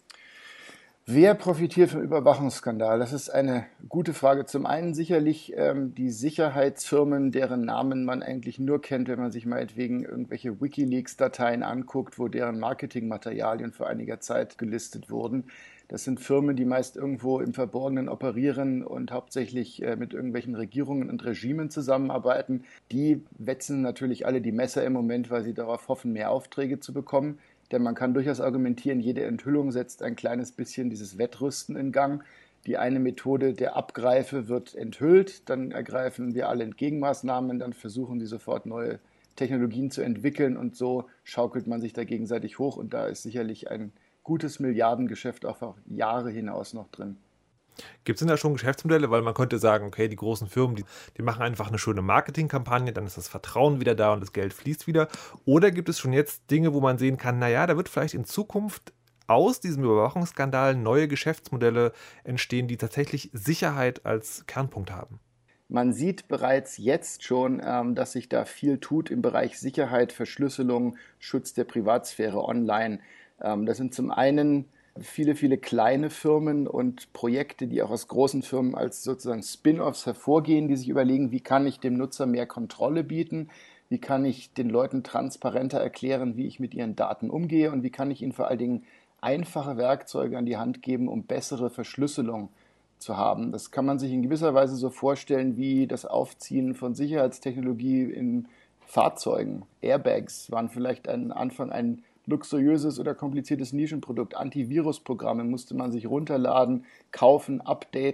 Wer profitiert vom Überwachungsskandal? Das ist eine gute Frage. Zum einen sicherlich ähm, die Sicherheitsfirmen, deren Namen man eigentlich nur kennt, wenn man sich meinetwegen irgendwelche WikiLeaks-Dateien anguckt, wo deren Marketingmaterialien vor einiger Zeit gelistet wurden. Das sind Firmen, die meist irgendwo im Verborgenen operieren und hauptsächlich äh, mit irgendwelchen Regierungen und Regimen zusammenarbeiten. Die wetzen natürlich alle die Messer im Moment, weil sie darauf hoffen, mehr Aufträge zu bekommen. Denn man kann durchaus argumentieren, jede Enthüllung setzt ein kleines bisschen dieses Wettrüsten in Gang. Die eine Methode der Abgreife wird enthüllt, dann ergreifen wir alle Entgegenmaßnahmen, dann versuchen sie sofort neue Technologien zu entwickeln und so schaukelt man sich da gegenseitig hoch und da ist sicherlich ein gutes Milliardengeschäft auch auf Jahre hinaus noch drin. Gibt es denn da schon Geschäftsmodelle? Weil man könnte sagen, okay, die großen Firmen, die, die machen einfach eine schöne Marketingkampagne, dann ist das Vertrauen wieder da und das Geld fließt wieder. Oder gibt es schon jetzt Dinge, wo man sehen kann, naja, da wird vielleicht in Zukunft aus diesem Überwachungsskandal neue Geschäftsmodelle entstehen, die tatsächlich Sicherheit als Kernpunkt haben? Man sieht bereits jetzt schon, dass sich da viel tut im Bereich Sicherheit, Verschlüsselung, Schutz der Privatsphäre online. Das sind zum einen viele, viele kleine Firmen und Projekte, die auch aus großen Firmen als sozusagen Spin-offs hervorgehen, die sich überlegen, wie kann ich dem Nutzer mehr Kontrolle bieten, wie kann ich den Leuten transparenter erklären, wie ich mit ihren Daten umgehe und wie kann ich ihnen vor allen Dingen einfache Werkzeuge an die Hand geben, um bessere Verschlüsselung zu haben. Das kann man sich in gewisser Weise so vorstellen wie das Aufziehen von Sicherheitstechnologie in Fahrzeugen. Airbags waren vielleicht am Anfang ein luxuriöses oder kompliziertes Nischenprodukt. Antivirusprogramme musste man sich runterladen, kaufen, updaten,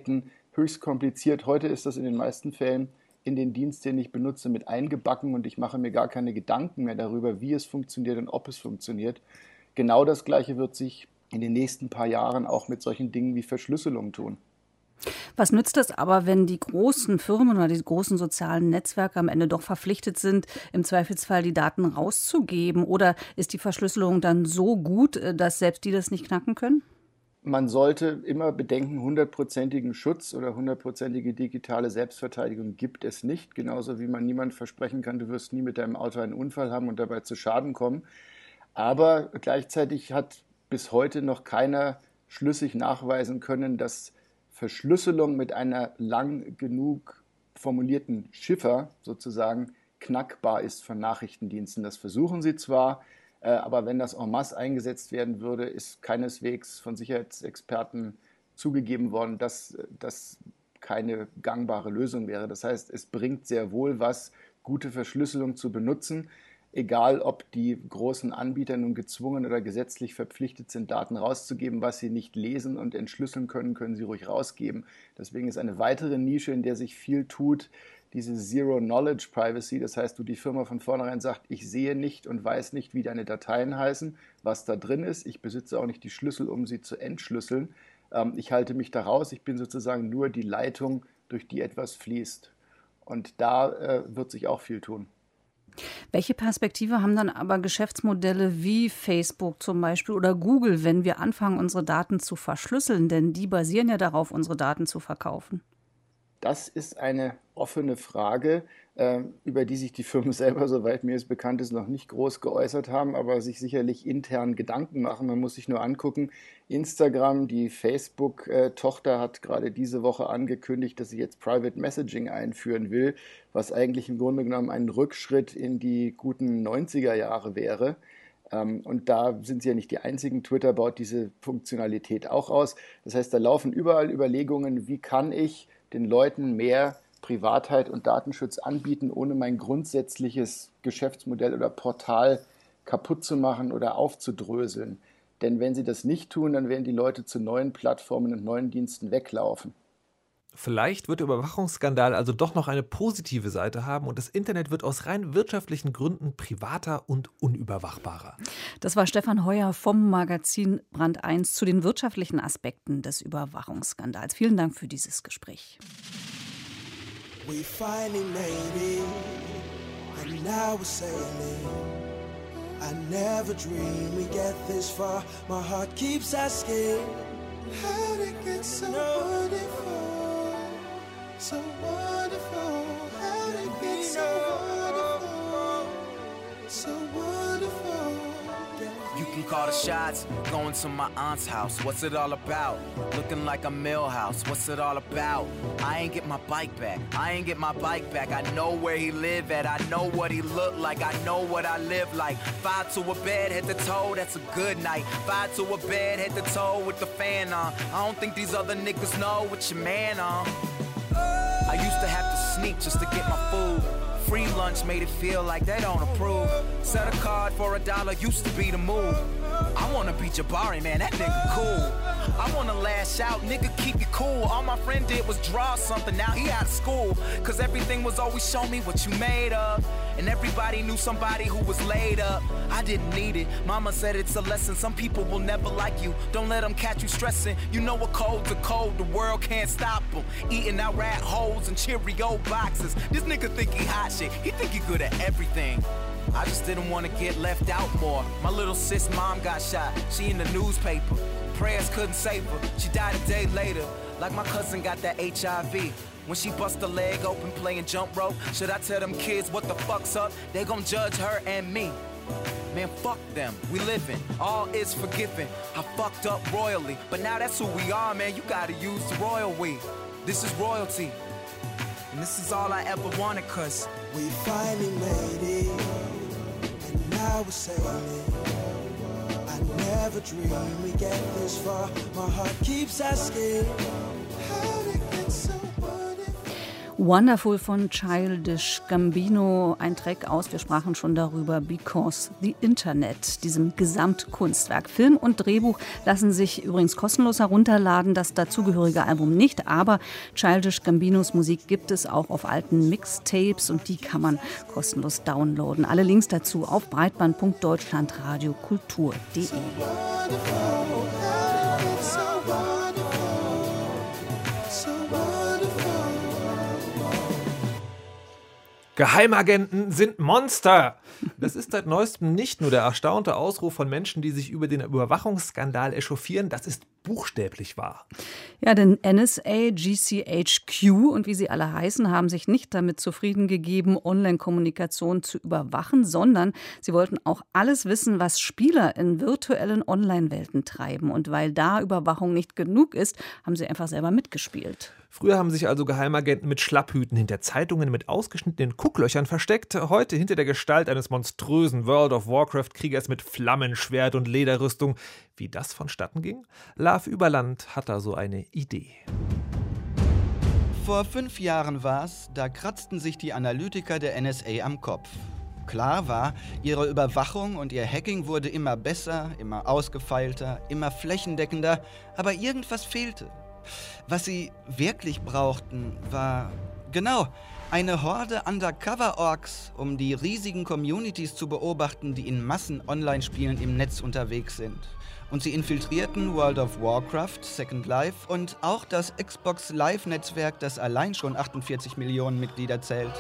höchst kompliziert. Heute ist das in den meisten Fällen in den Dienst, den ich benutze, mit eingebacken und ich mache mir gar keine Gedanken mehr darüber, wie es funktioniert und ob es funktioniert. Genau das Gleiche wird sich in den nächsten paar Jahren auch mit solchen Dingen wie Verschlüsselung tun. Was nützt es aber, wenn die großen Firmen oder die großen sozialen Netzwerke am Ende doch verpflichtet sind, im Zweifelsfall die Daten rauszugeben? Oder ist die Verschlüsselung dann so gut, dass selbst die das nicht knacken können? Man sollte immer bedenken, hundertprozentigen Schutz oder hundertprozentige digitale Selbstverteidigung gibt es nicht. Genauso wie man niemand versprechen kann, du wirst nie mit deinem Auto einen Unfall haben und dabei zu Schaden kommen. Aber gleichzeitig hat bis heute noch keiner schlüssig nachweisen können, dass Verschlüsselung mit einer lang genug formulierten Chiffer sozusagen knackbar ist von Nachrichtendiensten. Das versuchen sie zwar, aber wenn das en masse eingesetzt werden würde, ist keineswegs von Sicherheitsexperten zugegeben worden, dass das keine gangbare Lösung wäre. Das heißt, es bringt sehr wohl was, gute Verschlüsselung zu benutzen, egal ob die großen Anbieter nun gezwungen oder gesetzlich verpflichtet sind, Daten rauszugeben. Was sie nicht lesen und entschlüsseln können, können sie ruhig rausgeben. Deswegen ist eine weitere Nische, in der sich viel tut, diese Zero-Knowledge-Privacy. Das heißt, du die Firma von vornherein sagt, ich sehe nicht und weiß nicht, wie deine Dateien heißen, was da drin ist. Ich besitze auch nicht die Schlüssel, um sie zu entschlüsseln. Ähm, ich halte mich da raus. Ich bin sozusagen nur die Leitung, durch die etwas fließt. Und da äh, wird sich auch viel tun. Welche Perspektive haben dann aber Geschäftsmodelle wie Facebook zum Beispiel oder Google, wenn wir anfangen, unsere Daten zu verschlüsseln? Denn die basieren ja darauf, unsere Daten zu verkaufen. Das ist eine offene Frage, über die sich die Firmen selber, soweit mir es bekannt ist, noch nicht groß geäußert haben, aber sich sicherlich intern Gedanken machen. Man muss sich nur angucken, Instagram, die Facebook-Tochter, hat gerade diese Woche angekündigt, dass sie jetzt Private Messaging einführen will, was eigentlich im Grunde genommen ein Rückschritt in die guten neunziger Jahre wäre. Und da sind sie ja nicht die einzigen. Twitter baut diese Funktionalität auch aus. Das heißt, da laufen überall Überlegungen, wie kann ich den Leuten mehr Privatheit und Datenschutz anbieten, ohne mein grundsätzliches Geschäftsmodell oder Portal kaputt zu machen oder aufzudröseln. Denn wenn sie das nicht tun, dann werden die Leute zu neuen Plattformen und neuen Diensten weglaufen. Vielleicht wird der Überwachungsskandal also doch noch eine positive Seite haben und das Internet wird aus rein wirtschaftlichen Gründen privater und unüberwachbarer. Das war Stefan Heuer vom Magazin Brand eins zu den wirtschaftlichen Aspekten des Überwachungsskandals. Vielen Dank für dieses Gespräch. We finally made it, and now we're sailing. I never dreamed we'd get this far. My heart keeps asking, how'd it get so wonderful? So wonderful, how'd it get so wonderful? So wonderful. You can call the shots, going to my aunt's house. What's it all about? Looking like a Millhouse. What's it all about? I ain't get my bike back. I ain't get my bike back. I know where he live at. I know what he look like. I know what I live like. Five to a bed, head to toe. That's a good night. Five to a bed, head to toe with the fan on. I don't think these other niggas know what your man on. I used to have to sneak just to get my food. Free lunch made it feel like they don't approve. Set a card for a dollar used to be the move. I wanna be Jabari, man, that nigga cool. I wanna lash out, nigga, keep you cool. All my friend did was draw something, now he out of school. Cause everything was always show me what you made of. And everybody knew somebody who was laid up. I didn't need it, mama said it's a lesson. Some people will never like you, don't let them catch you stressing. You know a cold's a cold, the world can't stop them. Eating out rat holes and Cheerio boxes. This nigga think he hot shit, he think he good at everything. I just didn't want to get left out more. My little sis mom got shot, she in the newspaper. Prayers couldn't save her, she died a day later. Like my cousin got that H I V. When she bust a leg open playing jump rope, should I tell them kids what the fuck's up? They gon' judge her and me. Man, fuck them, we living, all is forgiven. I fucked up royally, but now that's who we are, man. You gotta use the royal we. This is royalty, and this is all I ever wanted, cause we finally made it, and now we're sailing. I never dreamed we'd get this far. My heart keeps asking, how did it get so wonderful? Wonderful von Childish Gambino, ein Track aus, wir sprachen schon darüber, Because the Internet, diesem Gesamtkunstwerk. Film und Drehbuch lassen sich übrigens kostenlos herunterladen, das dazugehörige Album nicht, aber Childish Gambinos Musik gibt es auch auf alten Mixtapes und die kann man kostenlos downloaden. Alle Links dazu auf breitband punkt deutschlandradiokultur punkt de. Geheimagenten sind Monster. Das ist seit neuestem nicht nur der erstaunte Ausruf von Menschen, die sich über den Überwachungsskandal echauffieren, das ist buchstäblich wahr. Ja, denn N S A, G C H Q und wie sie alle heißen, haben sich nicht damit zufrieden gegeben, Online-Kommunikation zu überwachen, sondern sie wollten auch alles wissen, was Spieler in virtuellen Online-Welten treiben. Und weil da Überwachung nicht genug ist, haben sie einfach selber mitgespielt. Früher haben sich also Geheimagenten mit Schlapphüten hinter Zeitungen mit ausgeschnittenen Gucklöchern versteckt. Heute hinter der Gestalt eines monströsen World of Warcraft-Kriegers mit Flammenschwert und Lederrüstung. Wie das vonstatten ging? Love Überland hat da so eine Idee. Vor fünf Jahren war's, da kratzten sich die Analytiker der N S A am Kopf. Klar war, ihre Überwachung und ihr Hacking wurde immer besser, immer ausgefeilter, immer flächendeckender, aber irgendwas fehlte. Was sie wirklich brauchten, war, genau, eine Horde Undercover-Orks, um die riesigen Communities zu beobachten, die in Massen-Online-Spielen im Netz unterwegs sind. Und sie infiltrierten World of Warcraft, Second Life und auch das Xbox Live-Netzwerk, das allein schon achtundvierzig Millionen Mitglieder zählt.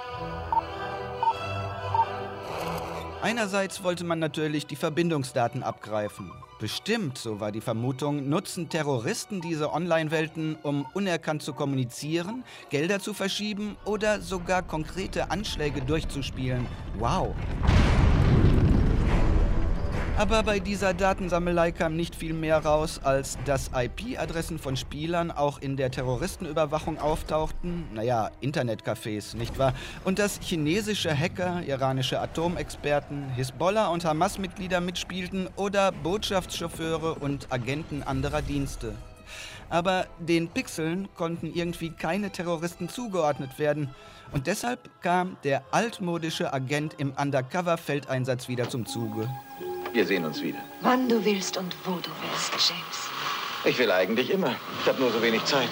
Einerseits wollte man natürlich die Verbindungsdaten abgreifen. Bestimmt, so war die Vermutung, nutzen Terroristen diese Online-Welten, um unerkannt zu kommunizieren, Gelder zu verschieben oder sogar konkrete Anschläge durchzuspielen. Wow! Aber bei dieser Datensammelei kam nicht viel mehr raus, als dass I P-Adressen von Spielern auch in der Terroristenüberwachung auftauchten. Naja, Internetcafés, nicht wahr? Und dass chinesische Hacker, iranische Atomexperten, Hisbollah und Hamas-Mitglieder mitspielten oder Botschaftschauffeure und Agenten anderer Dienste. Aber den Pixeln konnten irgendwie keine Terroristen zugeordnet werden. Und deshalb kam der altmodische Agent im Undercover-Feldeinsatz wieder zum Zuge. Wir sehen uns wieder. Wann du willst und wo du willst, James. Ich will eigentlich immer. Ich habe nur so wenig Zeit.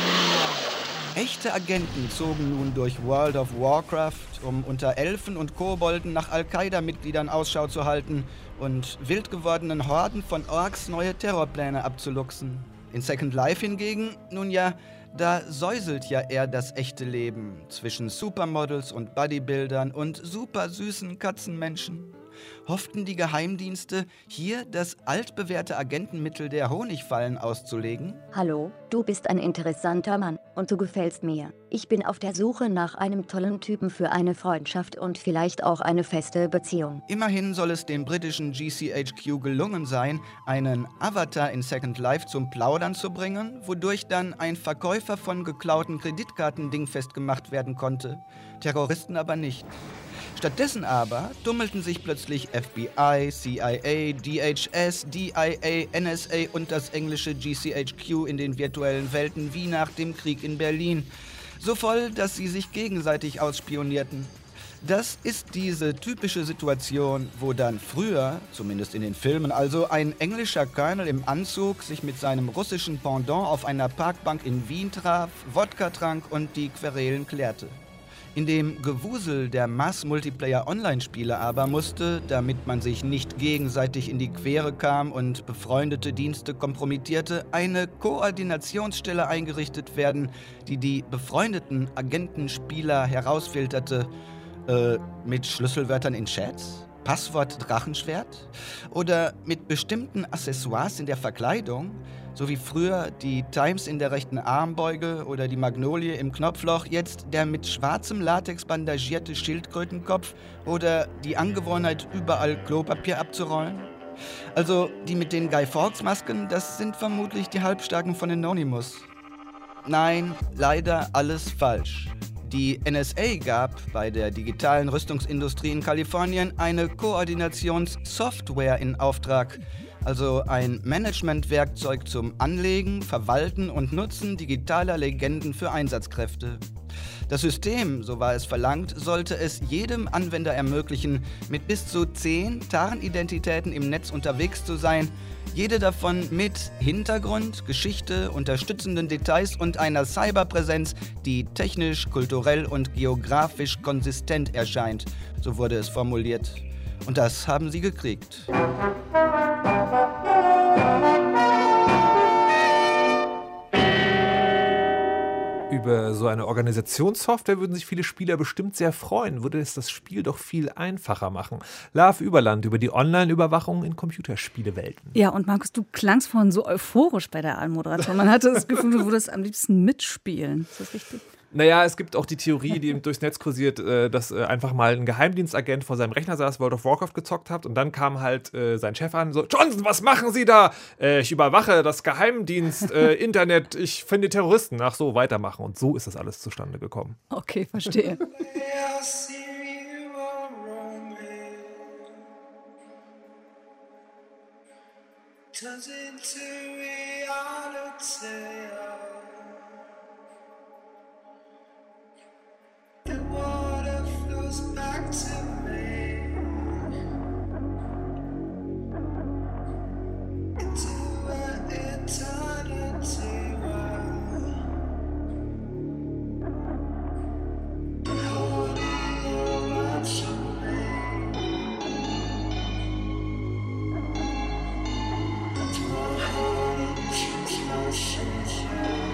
Echte Agenten zogen nun durch World of Warcraft, um unter Elfen und Kobolden nach Al-Qaida-Mitgliedern Ausschau zu halten und wild gewordenen Horden von Orks neue Terrorpläne abzuluxen. In Second Life hingegen, nun ja, da säuselt ja eher das echte Leben zwischen Supermodels und Bodybuildern und super süßen Katzenmenschen. Hofften die Geheimdienste, hier das altbewährte Agentenmittel der Honigfallen auszulegen? Hallo, du bist ein interessanter Mann und du gefällst mir. Ich bin auf der Suche nach einem tollen Typen für eine Freundschaft und vielleicht auch eine feste Beziehung. Immerhin soll es den britischen G C H Q gelungen sein, einen Avatar in Second Life zum Plaudern zu bringen, wodurch dann ein Verkäufer von geklauten Kreditkarten dingfest gemacht werden konnte. Terroristen aber nicht. Stattdessen aber tummelten sich plötzlich F B I, C I A, D H S, D I A, N S A und das englische G C H Q in den virtuellen Welten wie nach dem Krieg in Berlin. So voll, dass sie sich gegenseitig ausspionierten. Das ist diese typische Situation, wo dann früher, zumindest in den Filmen also, ein englischer Colonel im Anzug sich mit seinem russischen Pendant auf einer Parkbank in Wien traf, Wodka trank und die Querelen klärte. In dem Gewusel der Mass-Multiplayer-Online-Spiele aber musste, damit man sich nicht gegenseitig in die Quere kam und befreundete Dienste kompromittierte, eine Koordinationsstelle eingerichtet werden, die die befreundeten Agentenspieler herausfilterte, äh, mit Schlüsselwörtern in Chats? Passwort Drachenschwert? Oder mit bestimmten Accessoires in der Verkleidung? So wie früher die Times in der rechten Armbeuge oder die Magnolie im Knopfloch, jetzt der mit schwarzem Latex bandagierte Schildkrötenkopf oder die Angewohnheit, überall Klopapier abzurollen? Also die mit den Guy Fawkes Masken, das sind vermutlich die Halbstarken von Anonymous. Nein, leider alles falsch. Die N S A gab bei der digitalen Rüstungsindustrie in Kalifornien eine Koordinationssoftware in Auftrag, also ein Managementwerkzeug zum Anlegen, Verwalten und Nutzen digitaler Legenden für Einsatzkräfte. Das System, so war es verlangt, sollte es jedem Anwender ermöglichen, mit bis zu zehn Tarnidentitäten im Netz unterwegs zu sein, jede davon mit Hintergrund, Geschichte, unterstützenden Details und einer Cyberpräsenz, die technisch, kulturell und geografisch konsistent erscheint, so wurde es formuliert. Und das haben sie gekriegt. Über so eine Organisationssoftware würden sich viele Spieler bestimmt sehr freuen, würde es das Spiel doch viel einfacher machen. Love Überland über die Online-Überwachung in Computerspielewelten. Ja, und Markus, du klangst vorhin so euphorisch bei der Anmoderation. Man hatte das Gefühl, du würdest am liebsten mitspielen. Ist das richtig? Naja, es gibt auch die Theorie, die durchs Netz kursiert, dass einfach mal ein Geheimdienstagent vor seinem Rechner saß, World of Warcraft gezockt hat und dann kam halt äh, sein Chef an, so, Johnson, was machen Sie da? Äh, ich überwache das Geheimdienst, äh, Internet, ich finde Terroristen. Ach so, weitermachen. Und so ist das alles zustande gekommen. Okay, verstehe. Turns into reality. The water flows back to me into an eternity where holding you actually. My heart in transmotion.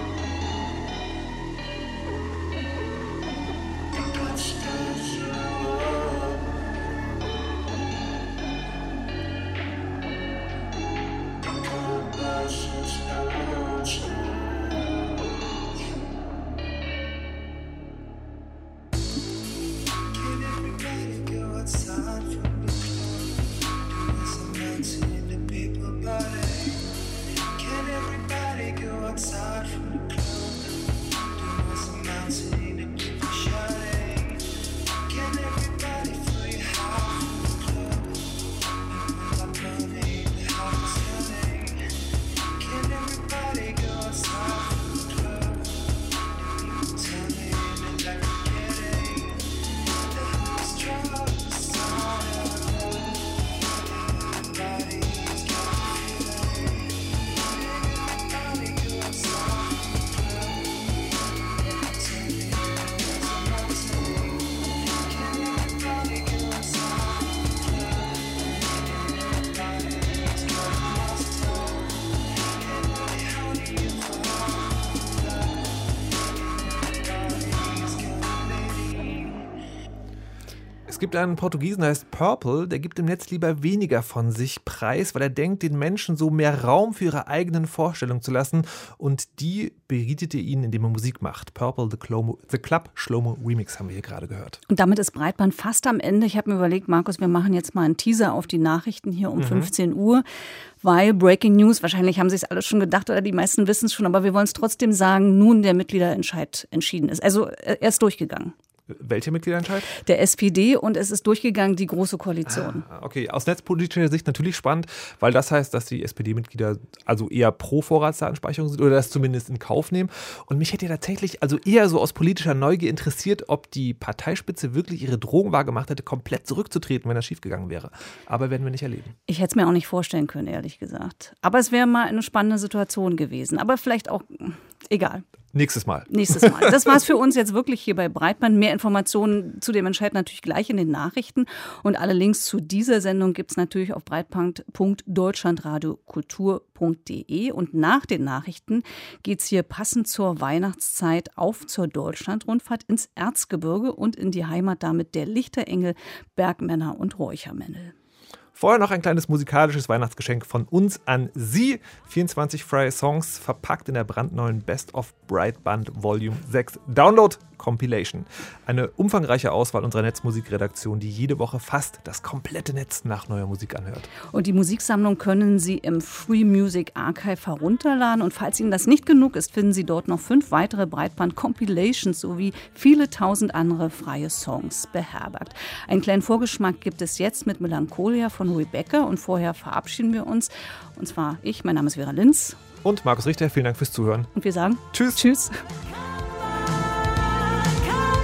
Es gibt einen Portugiesen, der heißt Purple, der gibt im Netz lieber weniger von sich preis, weil er denkt, den Menschen so mehr Raum für ihre eigenen Vorstellungen zu lassen, und die berietete ihn, indem er Musik macht. Purple, The, Clomo, The Club Shlomo Remix haben wir hier gerade gehört. Und damit ist Breitband fast am Ende. Ich habe mir überlegt, Markus, wir machen jetzt mal einen Teaser auf die Nachrichten hier um mhm. fünfzehn Uhr, weil Breaking News, wahrscheinlich haben Sie es alle schon gedacht oder die meisten wissen es schon, aber wir wollen es trotzdem sagen, nun der Mitgliederentscheid entschieden ist. Also er ist durchgegangen. Welcher Mitgliederentscheid? Der S P D, und es ist durchgegangen, die Große Koalition. Ah, okay, aus netzpolitischer Sicht natürlich spannend, weil das heißt, dass die S P D-Mitglieder also eher pro Vorratsdatenspeicherung sind oder das zumindest in Kauf nehmen. Und mich hätte ja tatsächlich also eher so aus politischer Neugier interessiert, ob die Parteispitze wirklich ihre Drohung wahrgemacht hätte, komplett zurückzutreten, wenn das schiefgegangen wäre. Aber werden wir nicht erleben. Ich hätte es mir auch nicht vorstellen können, ehrlich gesagt. Aber es wäre mal eine spannende Situation gewesen. Aber vielleicht auch, egal. Nächstes Mal. Nächstes Mal. Das war's für uns jetzt wirklich hier bei Breitband. Mehr Informationen zu dem Entscheid natürlich gleich in den Nachrichten. Und alle Links zu dieser Sendung gibt's natürlich auf breitband punkt deutschlandradiokultur punkt de. Und nach den Nachrichten geht's hier passend zur Weihnachtszeit auf zur Deutschlandrundfahrt ins Erzgebirge und in die Heimat damit der Lichterengel, Bergmänner und Räuchermännel. Vorher noch ein kleines musikalisches Weihnachtsgeschenk von uns an Sie. vierundzwanzig freie Songs, verpackt in der brandneuen Best of Breitband Volume sechs Download Compilation. Eine umfangreiche Auswahl unserer Netzmusikredaktion, die jede Woche fast das komplette Netz nach neuer Musik anhört. Und die Musiksammlung können Sie im Free Music Archive herunterladen. Und falls Ihnen das nicht genug ist, finden Sie dort noch fünf weitere Breitband Compilations sowie viele tausend andere freie Songs beherbergt. Einen kleinen Vorgeschmack gibt es jetzt mit Melancholia von Rebecca, und vorher verabschieden wir uns. Und zwar ich, mein Name ist Vera Linz. Und Markus Richter, vielen Dank fürs Zuhören. Und wir sagen Tschüss. Tschüss. Come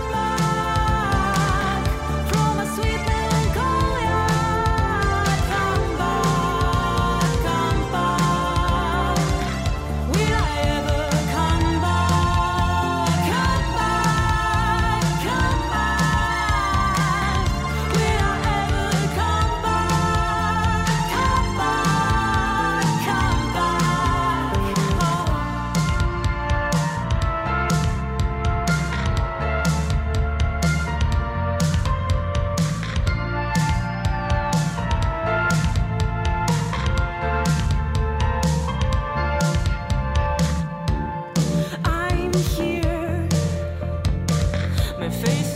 me face